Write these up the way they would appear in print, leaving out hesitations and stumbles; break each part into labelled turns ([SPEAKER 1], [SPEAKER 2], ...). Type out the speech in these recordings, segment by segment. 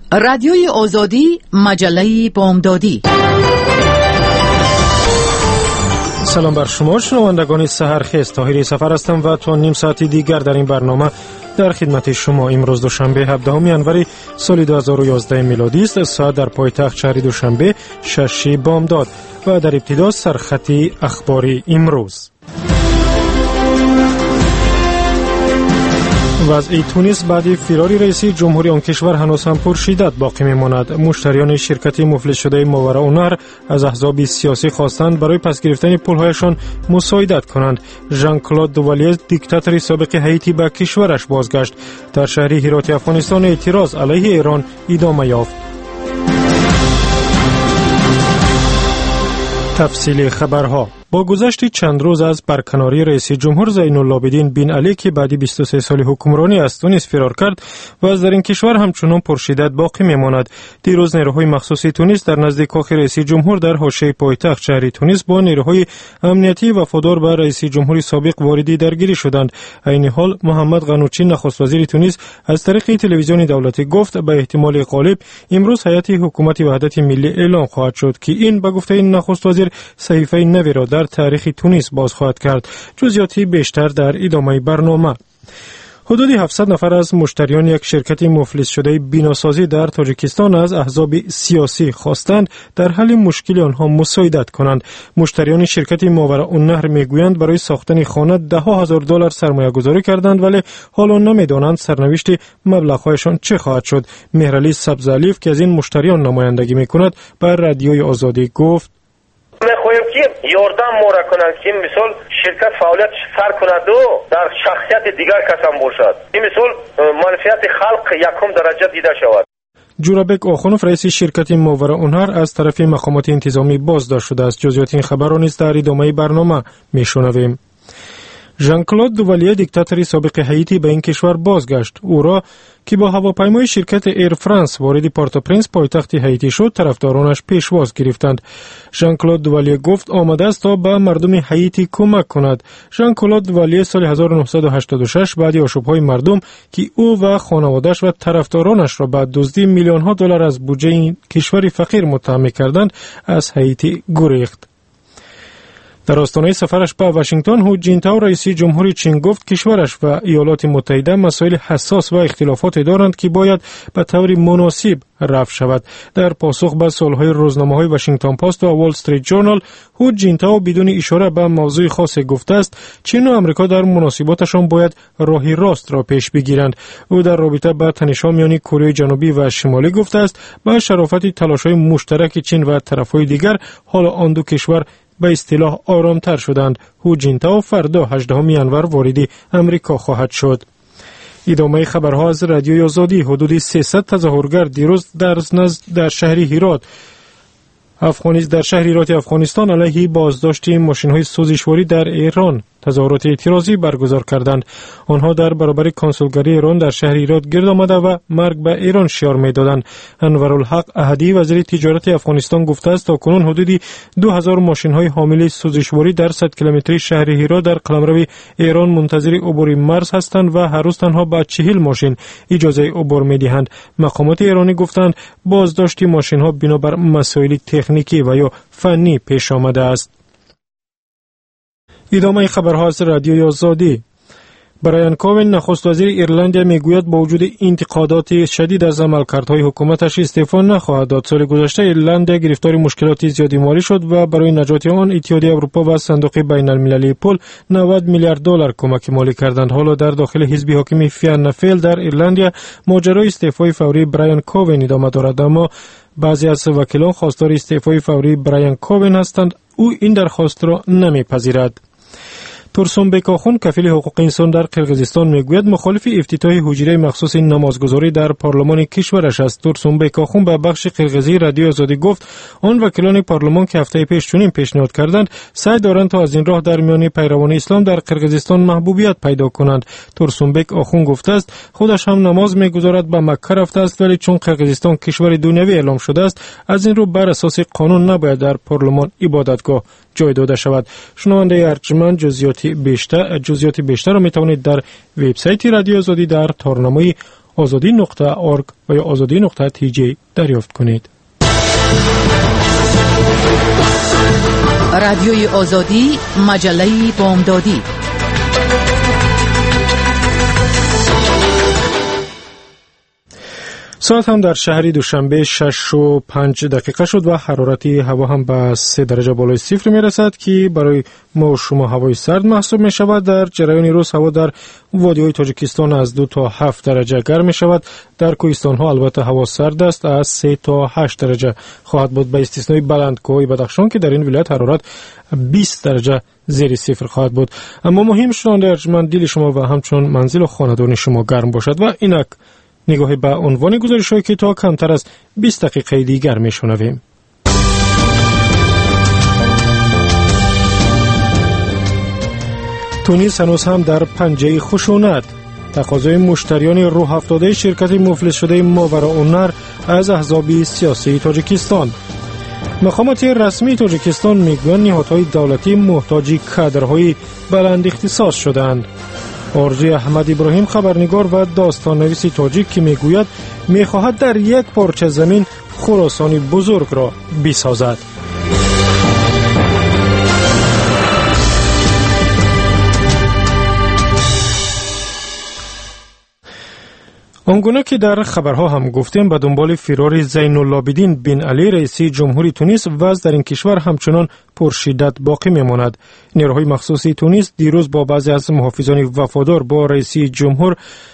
[SPEAKER 1] رادیوی آزادی، مجله بامدادی.
[SPEAKER 2] سلام بر شما شنوندگان سحرخیز، طاهری سفر هستم و تا نیم ساعتی دیگر در این برنامه در خدمت شما. امروز دوشنبه 17 ینوری سال 2011 میلادی است. ساعت در پایتخت شهر دوشنبه 6 بامداد و در ابتدا سرخط اخباری امروز. وضع تونس بعد فرار رئیس جمهوری آن کشور هنوز هم پرشدت باقی میماند. مشتریان شرکت مفلس شده ماوراءالنهر از احزاب سیاسی خواستند برای پس گرفتن پولهایشان مساعدت کنند. ژان کلود دووالیه دیکتاتور سابق هایتی به کشورش بازگشت. در شهر هرات افغانستان اعتراض علیه ایران ادامه یافت. تفصیل خبرها. با گذشت چند روز از برکناری رئیس جمهور زین العابدین بن علی که بعد 23 سال حکمرانی از تونس فرار کرد و از در این کشور همچنان پرشدت باقی میماند. دیروز نیروهای مخصوص تونس در نزد کاخ رئیس جمهور در حاشیه پایتخت شهر تونس با نیروهای امنیتی وفادار به رئیس جمهور سابق وارد درگیری شدند. عین حال محمد قنوچی نخست وزیر تونس از طریق تلویزیون دولتی گفت به احتمال غالب امروز هیئت حکومت وحدت ملی اعلام خواهد شد که این به گفته نخست وزیر صحیفه نوی را در تاریخ تونس باز خواهد کرد. جزئیاتی بیشتر در ادامه برنامه. حدود 700 نفر از مشتریان یک شرکت مفلس شده بناسازی در تاجیکستان از احزاب سیاسی خواستند در حل مشکل آنها مساعدت کنند. مشتریان شرکت ماوراءالنهر میگویند برای ساختن خانه $10,000 سرمایه گذاری کردند ولی حالا نمیدانند سرنوشت مبلغ‌هایشان چه خواهد شد. مهرعلی سبزعلیف که از این مشتریان نمایندگی میکند بر رادیوی آزادی گفت:
[SPEAKER 3] میخوایم که یاردم ما را کنند که مثال شرکت فعالیت سر کند و در شخصیت دیگر کسان باشد. این مثال منفعت خلق یکم درجه دیده شود.
[SPEAKER 2] جورابک آخونوف رئیس شرکت ماوراءالنهر از طرف مقامات انتظامی بازداشت شده است. جزئیات این خبر را نیز در ادامه برنامه میشنویم. ژان کلود دووالیه دیکتاتور سابق هایتی به این کشور بازگشت. او را که با هواپیمای شرکت ایر فرانس وارد پورتوپرنس پایتخت هایتی شد طرفدارانش پیشواز گرفتند. ژان کلود دووالیه گفت آمده است تا به مردم هایتی کمک کند. ژان کلود دووالیه سال 1986 بعد آشوب‌های مردم که او و خانواده‌اش و طرفدارانش را به دزدی میلیون‌ها دلار از بودجه این کشور فقیر متهم کردند از هایتی گریخت. در آستانه سفرش به واشنگتن هو جینتائو رئیس جمهوری چین گفت کشورش و ایالات متحده مسائل حساس و اختلافات دارند که باید به طور مناسب رفع شود. در پاسخ به سوالهای روزنامه‌های واشنگتن پست و وال استریت جورنال هو جینتائو بدون اشاره به موضوع خاصی گفته است چین و آمریکا در مناسباتشان باید راه راست را پیش بگیرند. او در رابطه با تنش‌ها میان کره جنوبی و شمالی گفته است با شرافت تلاش‌های مشترک چین و طرف‌های دیگر حالا آن دو کشور به اصطلاح آرامتر شدند. هو جینتائو فردا 18 ینور وارد امریکا خواهد شد. ادامه خبرها از رادیوی آزادی. حدود 300 تظاهرگر دیروز در شهر هرات افغانستان علیه بازداشت ماشین‌های سوزشواری در ایران تظاهرات اعتراضی برگزار کردند. آنها در برابر کنسولگری ایران در شهر هرات گرد آمده و مرگ به ایران شعار می‌دادند. انورالحق احدی وزیر تجارت افغانستان گفته است تاکنون حدود 2000 ماشین‌های حامل سوزشواری در 100 کیلومتری شهر هرات در قلمرو ایران منتظر عبور مرز هستند و هر روز تنها به 40 ماشین اجازه عبور می‌دهند. مقامات ایرانی گفتند بازداشت ماشین‌ها بنابر مسائل تکنیکی و یا فنی پیش آمده است. ادامه خبرها از رادیوی آزادی. برایان کوین نخست وزیر ایرلندیا میگوید با وجود انتقادات شدید از عملکردهای حکومتش استعفا نخواهد داد. سال گذشته ایرلندیا گرفتار مشکلات زیادی مالی شد و برای نجات آن اتحادیه اروپا و صندوق بین المللی پول 90 میلیارد دلار کمک مالی کردند. حالا در داخل حزب حاکم فیانا فیل در ایرلندیا ماجرای استعفای فوری برایان کوین ادامه دارد، اما بعضی از وکیلان خواستار استعفای فوری برایان کوین هستند. او این درخواست را نمیپذیرد. تورسونبک آخون کفیل حقوق انسان در قرقیزستان میگوید مخالف افتتاح حجره مخصوص نمازگزاری در پارلمان کشورش است. تورسونبک آخون به بخش قرقیزی رادیو آزادی گفت آن وکیلان پارلمان که هفته پیش چنین پیشنهاد کردند سعی دارند تا از این راه در میان پیروان اسلام در قرقیزستان محبوبیت پیدا کنند. تورسونبک آخون گفته است خودش هم نماز میگذارد، به مکه رفته است، ولی چون قرقیزستان کشور دنیوی اعلام شده است از این رو بر اساس قانون نباید در پارلمان عبادتگاه جای داده شود. شنونده ارجمند جزئیات بیشتر را می توانید در وبسایت رادیو آزادی در تارنامه azadi.org و یا azadi.tj دریافت کنید.
[SPEAKER 1] رادیوی آزادی، مجله بامدادی.
[SPEAKER 2] ساعت هم در شهر دوشنبه 6:05 شد و حرارت هوا هم به 3 درجه بالای صفر می رسد که برای ما و شما هوای سرد محسوب می شود. در جریان روز هوا در وادی های تاجیکستان از 2 تا 7 درجه گرم می شود. در کوهستان ها البته هوا سرد است، از 3 تا 8 درجه خواهد بود، به استثنای بلندکوهای بدخشان که در این ولایت حرارت 20 درجه زیر صفر خواهد بود. اما مهم شنونده ارجمند، دل شما و همچون منزل و خانه‌دانی شما گرم باشد. و اینک نگاهی به عنوان گزارش‌هایی که تا کمتر از 20 دقیقه دیگر می‌شنویم. تونس هنوز هم در پنجه خشونت. تقاضای مشتریان راه افتاده شرکت مفلس شده ماوراءالنهر از احزاب سیاسی تاجیکستان. مقامات رسمی تاجیکستان میگویند نهادهای دولتی محتاج کادرهای بلند اختصاص شدند. آرزوی احمد ابراهیم خبرنگار و داستان نویس تاجیک که میگوید میخواهد در یک پارچه زمین خراسان بزرگ را بسازد. آنگونه که در خبرها هم گفتیم، به دنبال فرار زین العابدین بن علی رئیس جمهوری تونس، وضع در این کشور همچنان پرشدت باقی میماند. نیروهای مخصوص تونس دیروز با بعضی از محافظان وفادار با رئیس جمهور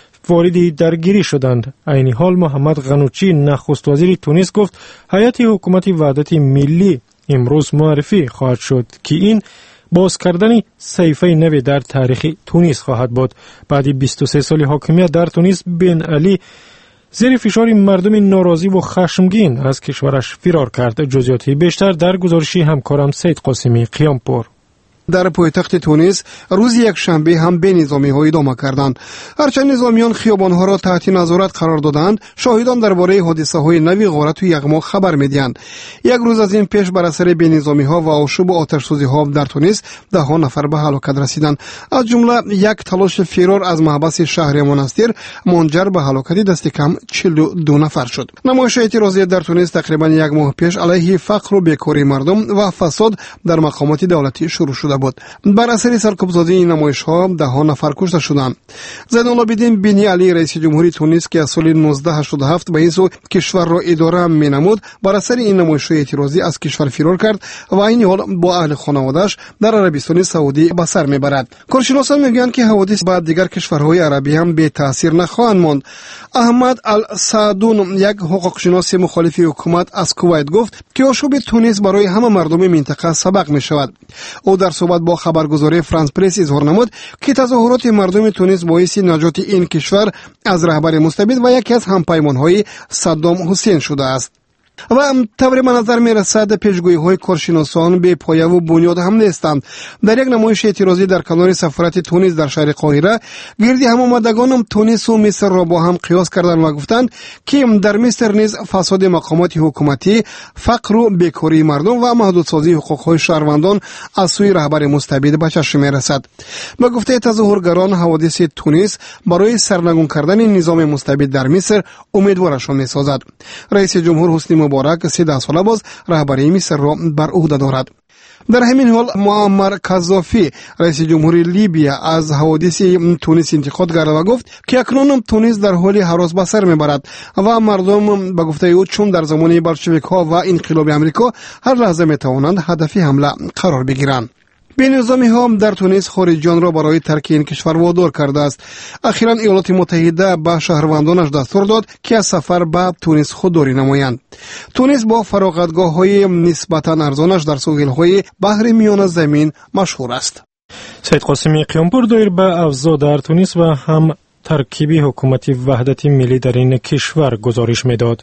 [SPEAKER 2] وارد درگیری شدند. عین حال محمد غنوچی نخست وزیر تونس گفت هیئت حکومت وحدت ملی امروز معرفی خواهد شد که این باز کردن صحیفه نوی در تاریخ تونس خواهد بود. بعد 23 سال حاکمیت در تونس، بن علی زیر فشار مردم ناراضی و خشمگین از کشورش فرار کرد. جزئیاتی بیشتر در گزارشی همکارم سید قاسمی قیامپور.
[SPEAKER 4] در پایتخت تونس روز یک شنبه هم به نظامی ها ادامه کردند. هرچند نظامیان خیابان ها را تحت نظارت قرار دادند، شاهدان درباره حادثه های نوی غارت و یغما خبر میدهند. یک روز از این پیش بر اثر به نظامی ها و آشوب و آتش سوزی ها در تونس 10 نفر به هلاکت رسیدند. از جمله یک تلاش فرار از محبس شهر منستر منجر به هلاکت دست کم 42 نفر شد. نمایش اعتراضی در تونس تقریبا یک ماه پیش علیه فقر و بیکاری مردم و فساد در مقامات دولتی شروع شده بود. بر اثر سرکوب‌سازی این نمایش‌ها 10 نفر کشته شدند. زین العابدین بن علی رئیس جمهوری تونس که از سال 1987 به این سو کشور را اداره می‌نمود، بر اثر این نمایش‌های اعتراضی از کشور فرار کرد و این حال با اهل خانواده‌اش در عربستان سعودی به سر می‌برد. کارشناسان می‌گویند که حوادث بعد دیگر کشورهای عربی هم بی تاثیر نخواهند ماند. احمد السعدون، یک حقوقشناس مخالف حکومت از کویت، گفت که آشوب تونس برای همه مردم منطقه سبق می‌شود. او در صحبت با خبرگزاری فرانس پرس اظهار نمود که تظاهرات مردم تونس باعث نجات این کشور از رهبر مستبد و یکی از همپیمان‌های صدام حسین شده است. و طور به نظر می رسد پیشگویی های کارشناسان به پایه و بنیاد هم نیستند. در یک نمایش اعتراضی در کنار سفارت تونس در شهر قاهره، گردی هم آمدگان تونس و مصر را با هم قیاس کردند و گفتند که در مصر نیز فساد مقامات حکومتی، فقر و بیکاری مردم و محدودسازی حقوق های شهروندان از سوی رهبر مستبد به چشم می رسد. به گفته تظاهرگران، حوادث تونس برای سرنگون کردن نظام مستبد در مصر امیدوارشان می سازد. رئیس جمهور حسنی مبارک 13 ساله باز رهبری مصر را بر عهده دارد. در همین حال معمر قذافی رئیس جمهوری لیبیا از حوادث تونس انتقاد کرد و گفت که اکنون تونس در حال هراس به سر میبرد و مردم به گفته او چون در زمان بلشویک ها و انقلاب امریکا هر لحظه میتوانند هدف حمله قرار بگیرند. به نظامی ها در تونس خارجیان را برای ترک این کشور وادار کرده است. اخیراً ایالات متحده به شهروندانش دستور داد که از سفر به تونس خودداری نمایند. تونس با فراغتگاه های نسبتاً ارزانش در ساحل های بحر میان زمین مشهور است.
[SPEAKER 2] سید قاسمی قیامپور دایر به اوضاع در تونس و هم ترکیب حکومت وحدت ملی در این کشور گزارش میداد.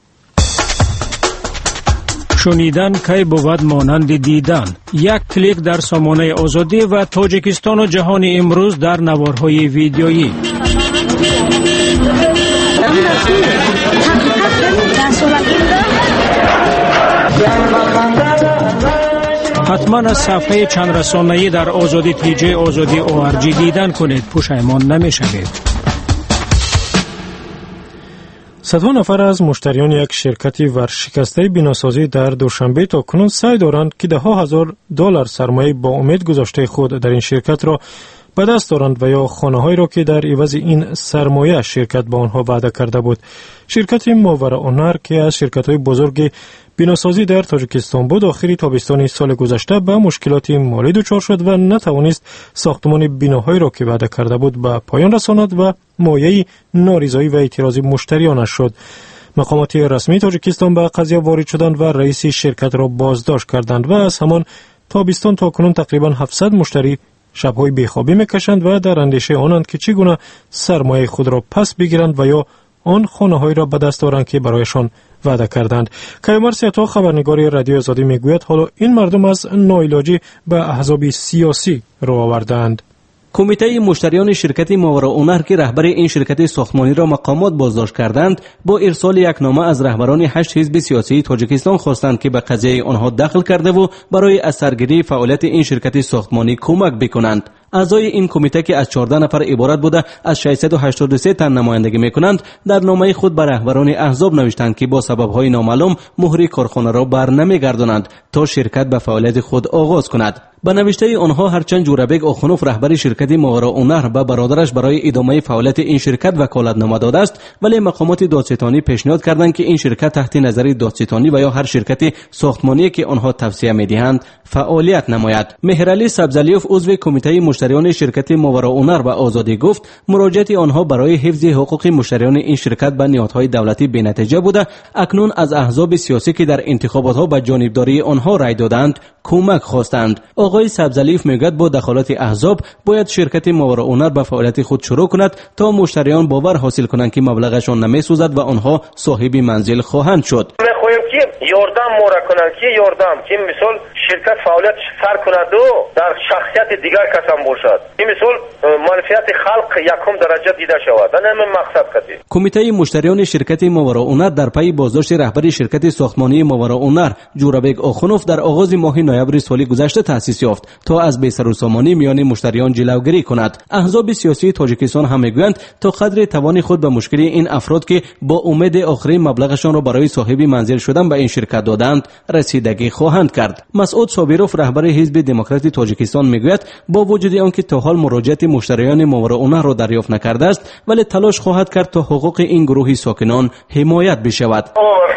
[SPEAKER 5] شنیدن کی بود مانند دیدن. یک کلیک در سامانه آزادی و تاجیکستان و جهان امروز در نوارهای ویدیویی. حتما از صفحه چند رسانه‌ای در آزادی تیجی آزادی ORG دیدن کنید، پشیمان نمی‌شوید.
[SPEAKER 2] صدها نفر از مشتریان یک شرکت ورشکسته بناسازی در دوشنبه تا کنون سعی دارند که $10,000 سرمایه با امید گذاشته خود در این شرکت را به دست دارند و یا خانه‌هایی را که در عوض این سرمایه شرکت با آنها وعده کرده بود. شرکت ماورا اونر که از شرکت‌های بزرگ بناسازی در تاجیکستان بود، آخر تابستان سال گذشته به مشکلات مالی دچار شد و نتوانست ساختمان بناهایی را که وعده کرده بود به پایان رساند و مایه نارضایی و اعتراض مشتریانش شد. مقامات رسمی تاجیکستان به قضیه وارد شدند و رئیس شرکت را بازداشت کردند و از همان تابستان تا کنون تقریبا 700 مشتری شب‌های بیخوابی میکشند و در اندیشه آنند که چگونه سرمایه خود را پس بگیرند و یا آن خانه‌هایی را به دست آورند که برایشان وعده کردند. کیومر سیاتا، خبرنگار رادیو آزادی، میگوید حالا این مردم از ناعلاجی به احزاب سیاسی رو آوردند.
[SPEAKER 6] کمیته مشتریان شرکت ماورا اونر که رهبر این شرکت ساختمانی را مقامات بازداشت کردند، با ارسال یک نامه از رهبران 8 حزب سیاسی تاجیکستان خواستند که به قضیه آنها دخل کرده و برای از سرگیری فعالیت این شرکت ساختمانی کمک بکنند. اعضای این کمیته که از 14 نفر عبارت بوده از 683 تن نمایندگی میکنند، در نامه خود به رهبران احزاب نوشتند که با سبب‌های نامعلوم مهر کارخانه را برنمیگردانند تا شرکت به فعالیت خود آغاز کند. به نوشته آنها هرچند جورابک آخونوف رهبر شرکت ماورا اونر به برادرش برای ادامه فعالیت این شرکت وکالتنامه داده است، ولی مقامات دادستانی پیشنهاد کردند که این شرکت تحت نظر دادستانی و یا هر شرکت ساختمانی که آنها توصیه می‌دهند فعالیت نماید. مهرعلی سبزلیوف عضو کمیته مشتریان شرکت ماورا اونر به آزادی گفت مراجعت آنها برای حفظ حقوق مشتریان این شرکت به نهادهای دولتی بی‌نتیجه بوده. اکنون از احزاب سیاسی که در انتخابات‌ها به جانبداری آنها رای دادند کمک خواستند. آقای سبزلیوف میگوید با دخالت احزاب باید شرکت ماورا اونر به فعالیت خود شروع کند تا مشتریان باور حاصل کنند که مبلغشان نمیسوزد و آنها صاحب منزل خواهند شد.
[SPEAKER 3] میخواهیم که یاردم مورا کنند که یاردم که مثال شرکت فعالیت سر کند و در شخصیت دیگر کسان باشد. این مثال منفعت خلق یکم درجه دیده شود. همین مقصد کردی.
[SPEAKER 6] کمیته مشتریان شرکت ماورا اونر در پی بازداشت رهبر شرکت ساختمانی ماورا اونر جورابک آخونوف در آغاز ماه نوامبر سال گذشته تأسیس یافت تا از بی‌سروسامانی میان مشتریان جلوگیری کند. احزاب سیاسی تاجیکستان هم میگویند تا قدر توان خود به مشکل این افراد که با امید آخرین مبلغشان را برای صاحب منزل شدن به این شرکت دادند رسیدگی خواهند کرد. مسعود صابروف رهبر حزب دموکرات تاجیکستان میگوید با وجود آنکه تا حال مراجعت مشتریان ماورا اونر را دریافت نکرده است، ولی تلاش خواهد کرد تا حقوق این گروه ساکنان حمایت بشود.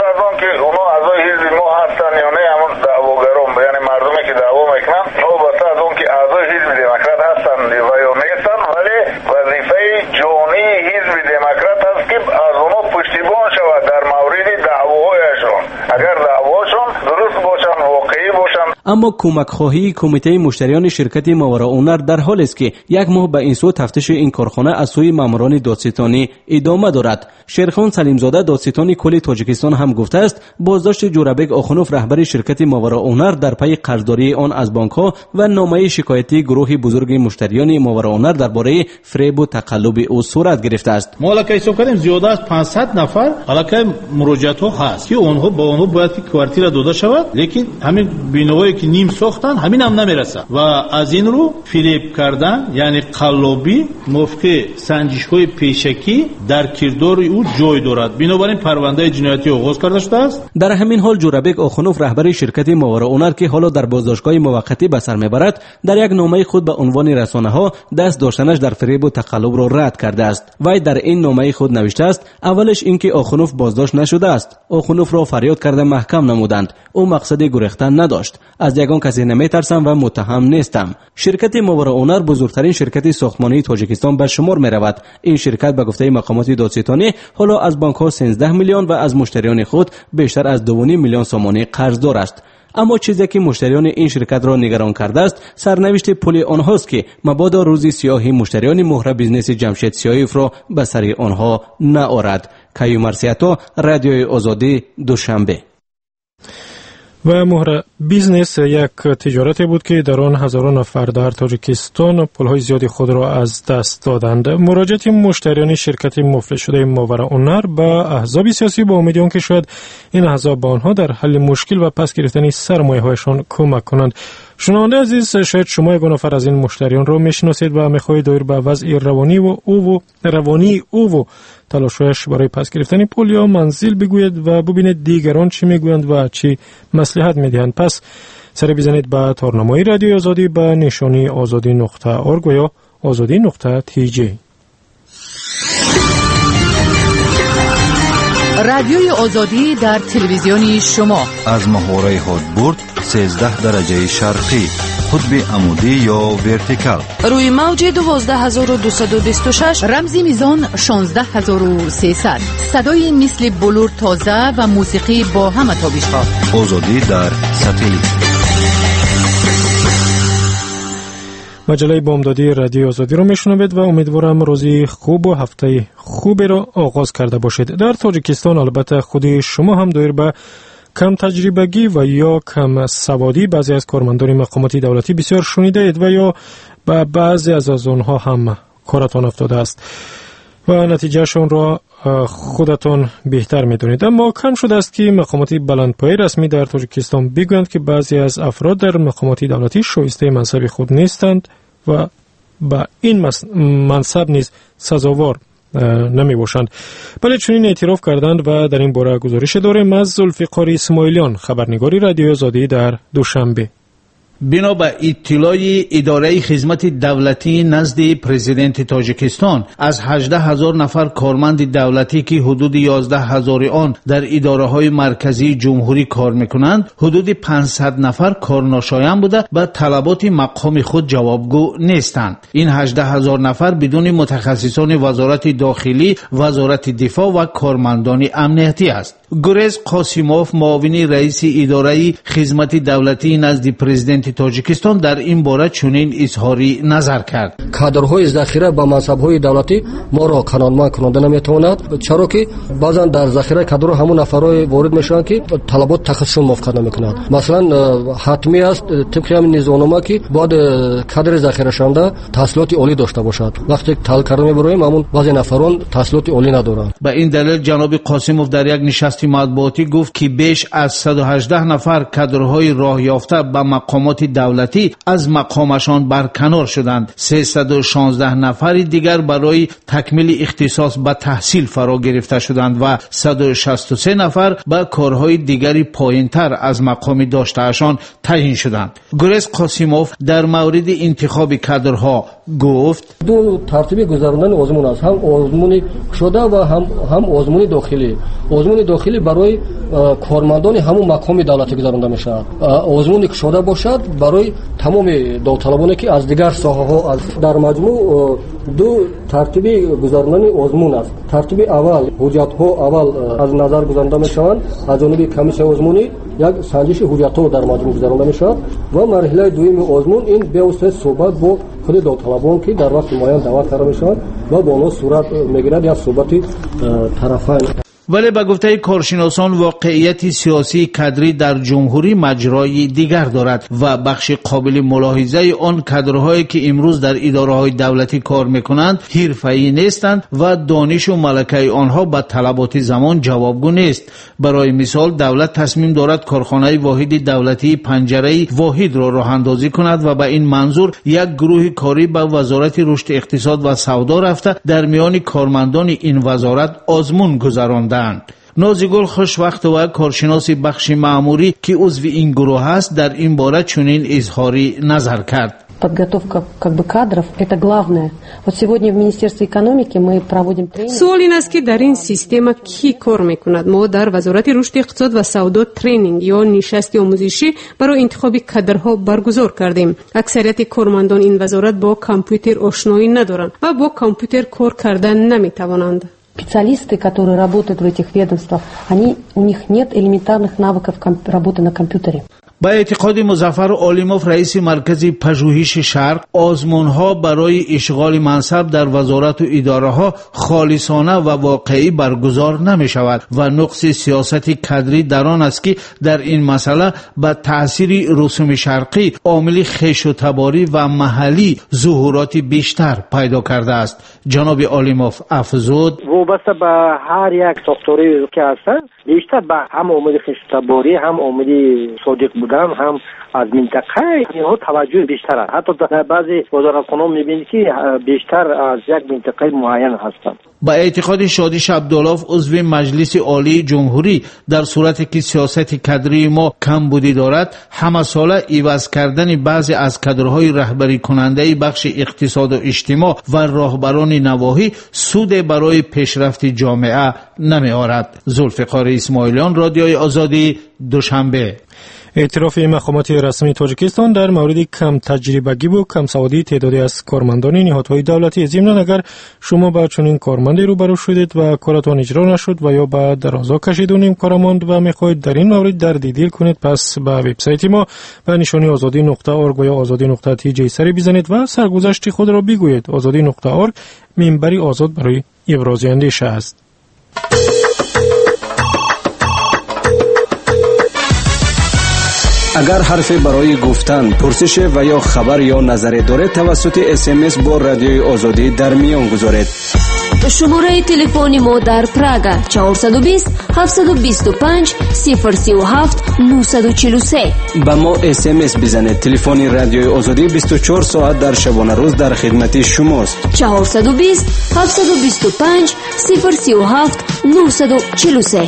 [SPEAKER 6] اما کمک خواهی کمیته مشتریان شرکت ماورا اونر در حالی است که یک ماه به این سو تفتیش این کارخانه از سوی ماموران دادستانی ادامه دارد. شیرخان سلیمزاده دادستانی کل تاجیکستان هم گفته است بازداشت جورابک آخونوف رهبر شرکت ماورا اونر در پی قرضداری آن از بانک‌ها و نامه شکایتی گروه بزرگ مشتریان ماورا اونر درباره فریب و تقلب او صورت گرفته است.
[SPEAKER 7] ما الان حساب کردیم زیاده از 500 نفر الان مراجعت ها هست که اونها با اونها باید که کوارتیر داده شود، لیکن همین بینوایی که نیم ساختن همین هم نمیرسه و از این رو فریب کردن یعنی قلابی موافق سنجش‌های پیشکی در کردار او جای دارد. بنابراین پرونده جنایتی آغاز کرده شده است.
[SPEAKER 6] در همین حال جورابک آخونوف رهبر شرکت ماورا اونر که حالا در بازداشتگاه موقتی به سر میبرد در یک نامه خود به عنوان رسانه‌ها دست داشتنش در فریب و تقلب را رد کرده است. وی در این نامه خود نوشته است اولش اینکه آخونوف بازداشت نشده است. آخونوف را فریاد کرده محکم نمودند. او مقصد گریختن نداشت. از یگان کسی نمیترسم و متهم نیستم. شرکت ماورا اونر بزرگترین شرکت ساختمانی تاجیکستان به شمار می رود. این شرکت به گفته مقامات دادستانی حالا از بانک ها 13 میلیون و از مشتریان خود بیشتر از 2.5 میلیون سومانی قرضدار است. اما چیزی که مشتریان این شرکت را نگران کرده است سرنوشت پول آنهاست که مبادا روزی سیاهی مشتریان مهر بیزنس جمشید سیایف را به سر آنها نآورد. کیومر سیاتا، رادیوی آزادی، دوشنبه.
[SPEAKER 2] و مهر بیزنس یک تجارتی بود که در آن هزاران نفر در تاجیکستان پولهای زیادی خود را از دست دادند. مراجعت مشتریان شرکت مفلس شده ماورا اونر به احزاب سیاسی با امید آنکه شاید این احزاب به آنها در حل مشکل و پس گرفتن سرمایه هایشان کمک کنند. شنونده عزیز، شاید شما یک نفر از این مشتریان را میشناسید و میخواهید دایر به وضع روانی او و تلاشش برای پس گرفتن پول یا منزل بگوید و ببینید دیگران چی میگویند و چی مصلحت میدهند. پس سر بزنید به تارنمای رادیو آزادی به نشانی azadi.org و یا azadi.tj.
[SPEAKER 1] رادیوی آزادی در تلویزیون شما
[SPEAKER 8] از محوره هادبورد 13 درجه شرقی، قطب عمودی یا ورتیکال،
[SPEAKER 1] روی موج 12226 رمزی میزان 16300. صدای مثل بلور تازه و موسیقی با همه تابش‌ها.
[SPEAKER 8] آزادی در ساتلیت.
[SPEAKER 2] مجله بامدادی رادیو آزادی را میشنوید و امیدوارم روزی خوب و هفته خوبی را آغاز کرده باشید. در تاجیکستان البته خود شما هم دایر به کم تجربگی و یا کم سوادی بعضی از کارمندان مقامات دولتی بسیار شنیده اید و یا به بعضی از آنها هم کارتان افتاده است و نتیجهشون را خودتان بهتر میدونید. اما کم شده است که مقامات بلندپایه رسمی در تاجیکستان بگویند که بعضی از افراد در مقامات دولتی شایسته منصب خود نیستند و به این منصب نیز سزاوار نمی باشند. بله چنین اعتراف کردند و در این باره گزارش داریم از ذوالفقار اسماعیلیان، خبرنگاری رادیو آزادی در دوشنبه.
[SPEAKER 7] بنا به اطلاع اداره خدمت دولتی نزد پرزیدنت تاجیکستان، از 18,000 نفر کارمند دولتی که حدود 11,000 آن در اداره های مرکزی جمهوری کار میکنند، حدود 500 نفر کارناشایان بوده و طلبات مقام خود جوابگو نیستند. این 18,000 نفر بدون متخصصان وزارت داخلی، وزارت دفاع و کارمندان امنیتی است. گریز قاسیموف، معاون رئیس اداره خدمت دولتی نزد پرزیدنت تاجیکستان، در این باره چنین اظهاری نظر کرد:
[SPEAKER 9] کادرهای ذخیره با منصب‌های دولتی ما را قانونمند کننده نمی‌تواند، چرا که بعضا در ذخیره کادر همون نفرای وارد میشن که طلبات تخصص موافقت نمی‌کنند. مثلا حتمی است طبق همین نظامنامه که باید کادر ذخیره شونده تحصیلات عالی داشته باشد. وقتی تعلق کردن می‌بریم همون بعضی نفران تحصیلات عالی ندارند.
[SPEAKER 7] به این دلیل جناب قاسیموف در یک نشست مطبوعاتی گفت که بیش از 118 نفر کادرهای راه یافته به مقامات دولتی از مقامشان برکنار شدند. 316 نفر دیگر برای تکمیل اختصاص به تحصیل فرا گرفته شدند و 163 نفر به کارهای دیگری پایینتر از مقام داشتهشان تعیین شدند. گریز قاسیموف در مورد انتخاب کادرها گفت:
[SPEAKER 9] دو ترتیب گذراندن آزمون است، هم آزمون شده و هم آزمون داخلی. آزمون داخلی برای کارمندان همون مقام دولتی گذرانده میشه. آزمونی که شده باشد برای تمام داوطلبانی که از دیگر ساحه‌ها در مجموع دو ترتیب گذراندن آزمون است. ترتیب اول حجت‌ها اول از نظر گذرانده میشوند از جانب کمیسیون آزمونی، یک سنجش حجت‌ها در مجموع گذرانده میشه و مرحله دوم آزمون این به واسطه صحبت با خود داوطلبان که در وقت معین دعوت کرده میشوند و با اونها صورت میگیرد یا صحبت طرفین.
[SPEAKER 7] ولی به گفته کارشناسان واقعیت سیاسی کادری در جمهوری مجرای دیگر دارد و بخش قابل ملاحظه آن کادرهایی که امروز در اداره‌های دولتی کار میکنند حرفه‌ای نیستند و دانش و ملکه آنها به طلبات زمان جوابگو نیست. برای مثال دولت تصمیم دارد کارخانه واحد دولتی پنجره واحد را راه اندازی کند و به این منظور یک گروه کاری به وزارت رشد اقتصاد و سودا رفته در میان کارمندان این وزارت آزمون گذراندند. نازیگل خوشوقت و کارشناس بخش مأموری که عضو این گروه است در این باره چنین اظهاری نظر کرد:
[SPEAKER 10] подготовка кадров это главное. Вот сегодня в Министерстве экономики мы проводим тренинг.
[SPEAKER 11] سوال این است که در این سیستم کی کار میکند. ما در وزارت رشد اقتصاد و سودا ترینینگ یا نشست آموزشی برای انتخاب کادرها برگزار کردیم. اکثریت کارمندان این وزارت با کامپیوتر آشنایی ندارند و با کامپیوتر کار کردن نمیتوانند.
[SPEAKER 10] Специалисты, которые работают в этих ведомствах, у них нет элементарных навыков работы на компьютере.
[SPEAKER 7] با اعتقاد مظفر علیموف رئیس مرکز پژوهش شرق، آزمون‌ها برای اشغال منصب در وزارت و اداره‌ها خالصانه و واقعی برگزار نمی‌شود و نقص سیاست کادری در آن است که در این مسئله به تأثیر رسوم شرقی عامل خویش و تباری و محلی ظهورات بیشتر پیدا کرده است. جناب علیموف افزود:
[SPEAKER 12] وابسته به هر یک ساختاری که هستند بیشتر به هم عامل خویش و تباری هم عامل صادق بودن هم از منطقه اینها توجه بیشتر است. حتی در بعضی وزارتخانه‌ها می‌بینید که بیشتر از یک منطقه معین هستند.
[SPEAKER 7] با اعتقاد شادیش عبدالله عضو مجلس عالی جمهوری در صورتی که سیاست کادری ما کم بودی دارد، همه ساله عوض کردن بعضی از کادرهای رهبری کننده بخش اقتصاد و اجتماع و راهبران نواحی سود برای پیشرفت جامعه نمی آورد. ذوالفقار اسماعیلیان، رادیوی آزادی، دوشنبه.
[SPEAKER 2] اعتراف مقامات رسمی تاجیکستان در مورد کم تجربگی و کم سوادی تعدادی از کارمندان نهادهای دولتی. ضمن اگر شما با چنین کارمندی روبرو شدید و کارتان اجرا نشد و یا با درازا کشید و نیم کار ماند و میخواهید در این مورد دردی دل کنید، پس به وبسایت ما به نشانی azadi.org یا azadi.tj سری بزنید و سرگذشت خود را بگویید. azadi.org منبری آزاد برای ابراز اندیشه است.
[SPEAKER 13] اگر حرفی برای گفتن، پرسش و یا خبر یا نظری دارید توسط SMS با رادیوی آزادی در میان گذارید.
[SPEAKER 14] شماره تلفن ما در پراگ 420 725 037 943.
[SPEAKER 13] با ما SMS بزنید. تلفن رادیوی آزادی 24 ساعت در شبانه روز در خدمت شماست.
[SPEAKER 14] 420 725 037 943.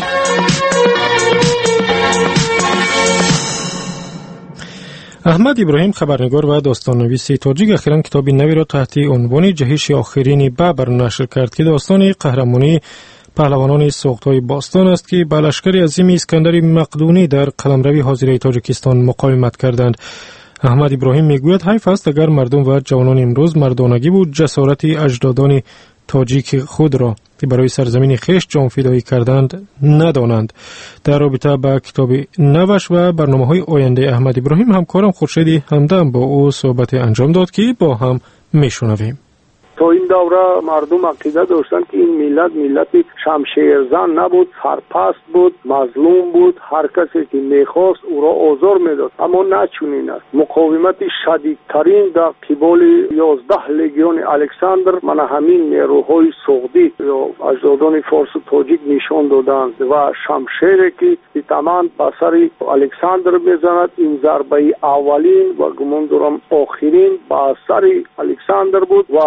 [SPEAKER 2] احمد ابراهیم، خبرنگار و داستان‌نویس تاجیک، اخیراً کتابی نوی را تحت عنوان جهش آخرین ببر نشر کرد که داستان قهرمانی پهلوانان سوخت‌های باستان است که با لشکر عظیم اسکندر مقدونی در قلمرو حاضره تاجیکستان مقاومت کردند. احمد ابراهیم میگوید حیف است اگر مردم و جوانان امروز مردانگی و جسارت اجدادان تاجیک خود را که برای سرزمین خیش جان فدایی کردند ندانند. در رابطه با کتاب نوش و برنامه‌های آینده احمد ابراهیم همکارم خورشید همدم با او صحبت انجام داد که با هم میشنویم.
[SPEAKER 15] تا این دوره مردم عقیده داشتند که این ملت شمشیرزن نبود، سرپست بود، مظلوم بود، هر کسی که میخواست او را آزار میداد. اما نه چنین است. مقاومت شدیدترین در قبال 11 لژیون الکساندر من همین نیروهای سعودی یا اجدادان فارس و تاجیک نشان دادند و شمشیری که تمام به سر الکساندر میزند، این ضربه اولین و گمان دارم آخرین به سر الکساندر بود و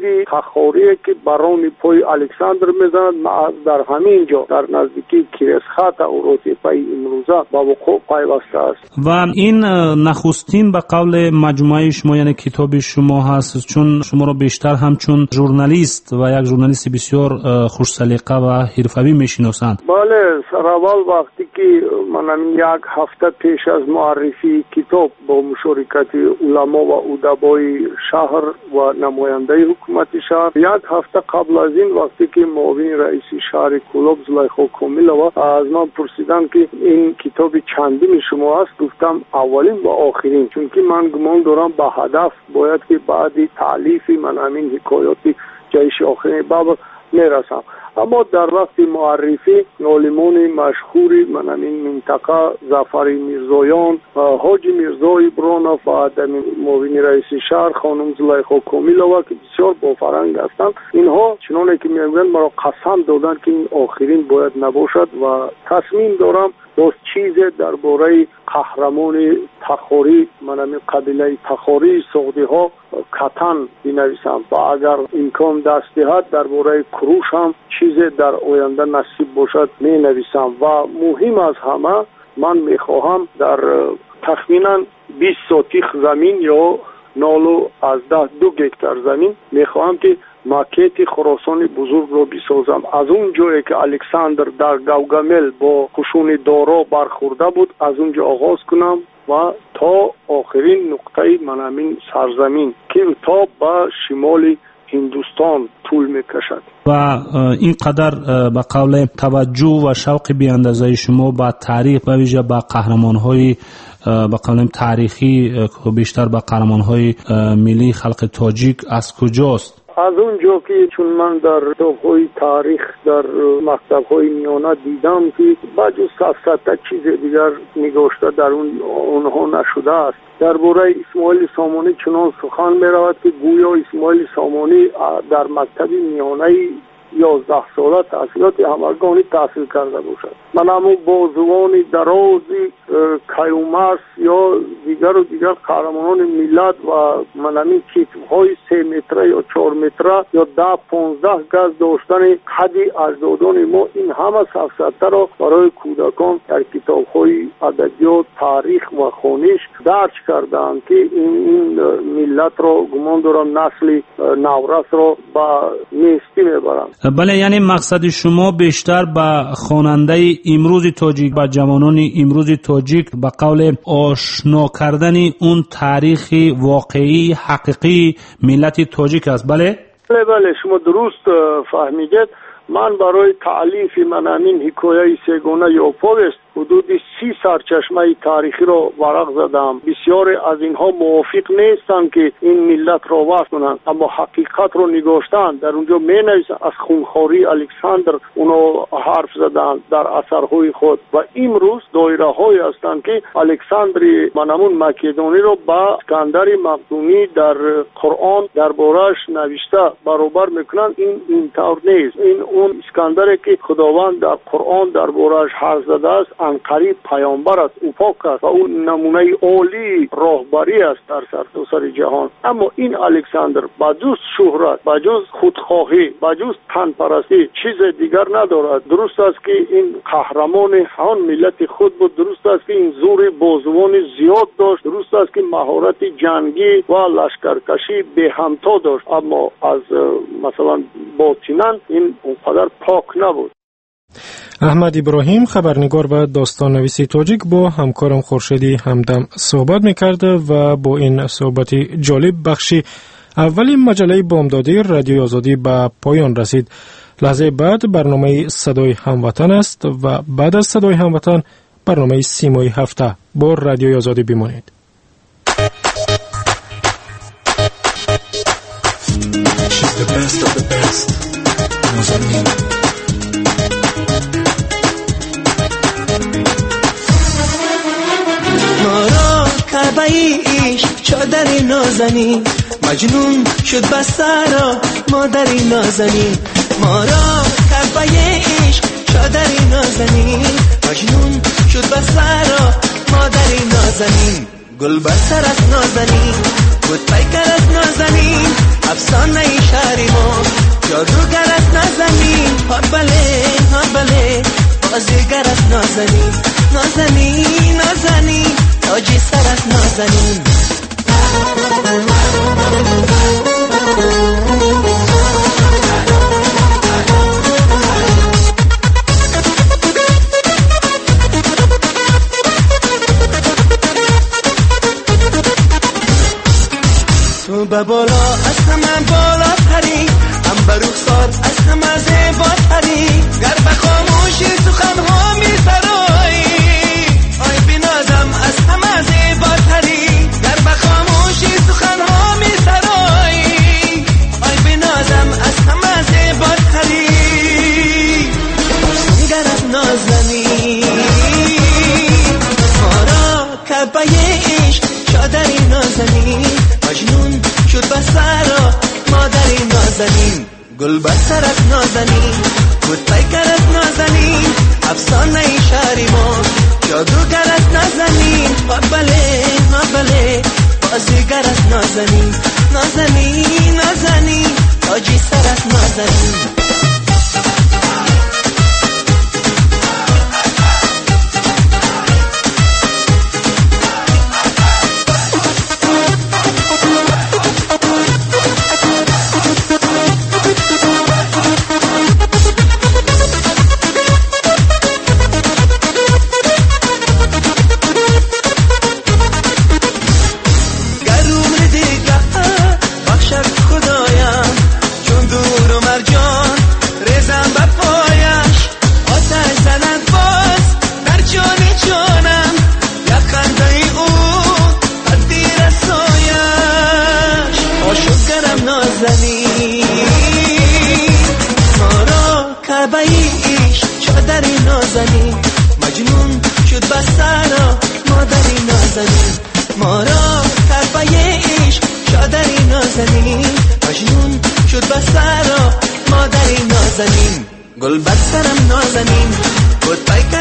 [SPEAKER 15] تخوری که بران پای الکساندر میزند در همین جا در نزدیکی کریسخات اوروتی پای امروزه با وقوع پیوسته است.
[SPEAKER 16] و این نخستین به قول مجموعه شما یعنی کتاب شما هست، چون شما را بیشتر همچون ژورنالیست و یک ژورنالیست بسیار خوش سلیقه و حرفه‌ای میشناسند.
[SPEAKER 15] بله، سراول وقتی که من یک هفته پیش از معرفی کتاب با مشارکت علما و ادبای شهر و نماینده حکومت شهر، یک هفته قبل از این وقتی که معاون رئیس شهر کلوب زلیخا کاملова از من پرسیدن که این کتاب چندم شما است، گفتم اولین و آخرین، چون که من گمان دارم به هدف باید که بعد تالیف من همین حکایات جهش آخرین بابا میرسم. اما در وقت معرفی عالمان مشهوری من همین منطقه ظفر میرزایان، حاجی میرزای برانوف و معاون رئیس شهر خانم زلیخا کاملова که بسیار با فرهنگ هستند، اینها چنانه که میگن مرا قسم دادن که این آخرین باید نباشد و تصمیم دارم باز چیز درباره قهرمان تخاری من همین قبیله تخاری سعودی ها کتن بنویسم و اگر امکان دست دهد درباره کروش هم چیز در آینده نصیب باشد می نویسم. و مهم از همه من می خواهم در تخمینا 20 سوتیخ زمین یا 2 گکتار زمین می خواهم که ماکت خراسان بزرگ رو بسازم. از اون جایی که الکساندر در گوگمل با قشون دارا برخورده بود از اونجا آغاز کنم و تا آخرین نقطه من همین سرزمین که تا به شمال هندوستان طول میکشد.
[SPEAKER 16] و اینقدر به قول توجه و شوق بی اندازه شما با تاریخ و ویژه با قهرمان‌های به قول تاریخی بیشتر با قهرمان‌های ملی خلق تاجیک از کجاست؟
[SPEAKER 15] از اونجا که چون من در کتاب‌های تاریخ در مکتب‌های میانه دیدم که بجز صفحه چیز دیگر نگاشته در اونها نشده است. درباره اسماعیل سامانی چنان سخن می‌رود که گویا اسماعیل سامانی در مکتب میانه 11 ساله تحصیلات همگانی تحصیل کرده باشد. من همون بازوان درازی کیومرث یا دیگر قهرمانان ملت و منامین کتف‌های 3 متره یا 4 متره یا 10-15 گز داشتن قد اجدادان ما، این همه سفسطه را برای کودکان در کتاب‌های ادبیات، تاریخ و خوانش درج کردند که این ملت را گمان دارم نسل نورس را با نیستی میبرند.
[SPEAKER 16] بله، یعنی مقصد شما بیشتر به خواننده امروز تاجیک، به جوانان امروز تاجیک به قول آشنا کردن اون تاریخ واقعی حقیقی ملت تاجیک است. بله
[SPEAKER 15] شما درست فهمیدید. من برای تألیف منامین حکایه سگانه یا پوست حدود 30 سرچشمه تاریخی را ورق زدم. بسیار از اینها موافق نیستند که این ملت را وصف کنند، اما حقیقت را نگاشتن. در اونجا می نویسند از خونخواری الکساندر اونا حرف زدند در اثرهای خود و امروز دایره های هستند که الکساندر منامون مکدونی را با اسکندر مقدونی در قرآن دربارش نوشته برابر میکنند. این طور نیست. این اون اسکندر که خداوند در قرآن دربارش حرف زده است انقریب پیامبر است، او پاک است و اون نمونه عالی راهبری است در سرتاسر جهان. اما این الکساندر بجز شهرت، بجز خودخواهی، بجز تنپرستی چیز دیگر ندارد. درست است که این قهرمان همون ملت خود بود، درست است که این زور بازوان زیاد داشت، درست است که مهارت جنگی و لشکرکشی به همتا داشت، اما از مثلا باطناً این اونقدر پاک نبود.
[SPEAKER 2] احمد ابراهیم، خبرنگار و داستان نویسی تاجیک، با همکارم خورشیدی همدم صحبت میکرد و با این صحبت جالب بخشی اولی مجله بامدادی رادیوی آزادی به پایان رسید. لحظه بعد برنامه صدای هموطن است و بعد از صدای هموطن برنامه سیمای هفته. با رادیوی آزادی بمانید.
[SPEAKER 17] عشق چادری نازنین مجنون شد بسرا مادری نازنین ما را کربای عشق چادری نازنین مجنون شد بسرا مادری نازنین گل بسر از نازنین بود پیکر از نازنین افسانه شهر ما جادوگر از نازنین ها بله بازیگر از نازنین نازنین تاجی سر از نازنین تو به بالا از همه بالا تری هم به رخصات از همه زیبا تری گر به خاموشی سخنها می سرایی آی بنازم از همه زیبا تری گر به خاموشی سخنها می سرایی آی بنازم از همه زیبا تری گر از نازنی ما را کعبه عشق چادری نازنی مجنون شد بسرا مادری نازنین گل بسر از نازنین بود پیکر از نازنین افسانه شهری ما جادوگر از نازنین ها بله بازیگر از نازنین نازنین تاجی سر از نازنین گل بسرم نازنین بود پیکر